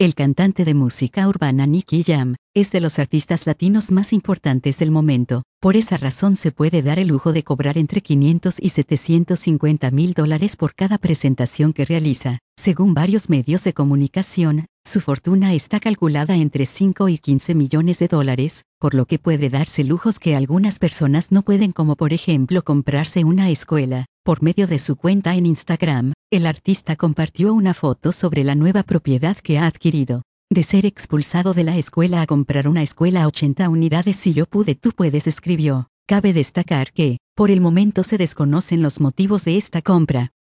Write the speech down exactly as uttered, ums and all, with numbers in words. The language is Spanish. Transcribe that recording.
El cantante de música urbana Nicky Jam es de los artistas latinos más importantes del momento. Por esa razón se puede dar el lujo de cobrar entre quinientos y setecientos cincuenta mil dólares por cada presentación que realiza. Según varios medios de comunicación, su fortuna está calculada entre cinco y quince millones de dólares, por lo que puede darse lujos que algunas personas no pueden, como por ejemplo comprarse una escuela. Por medio de su cuenta en Instagram, el artista compartió una foto sobre la nueva propiedad que ha adquirido. De ser expulsado de la escuela a comprar una escuela a ochenta unidades, si yo pude tú puedes, escribió. Cabe destacar que, por el momento se desconocen los motivos de esta compra.